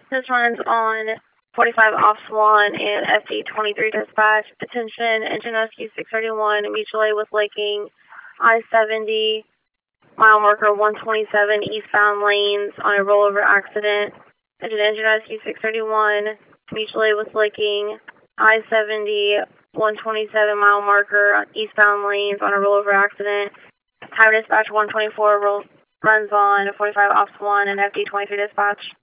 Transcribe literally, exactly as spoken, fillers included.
This runs on forty-five off Swan and F D twenty-three dispatch. Attention, engine rescue six thirty-one, mutual aid with Laking, I seventy, mile marker one twenty-seven, eastbound lanes on a rollover accident. Attention, engine rescue six thirty-one, mutual aid with Laking, I seventy, one twenty-seven, mile marker eastbound lanes on a rollover accident. Tower dispatch one twenty-four roll, runs on forty-five off Swan and F D twenty-three dispatch.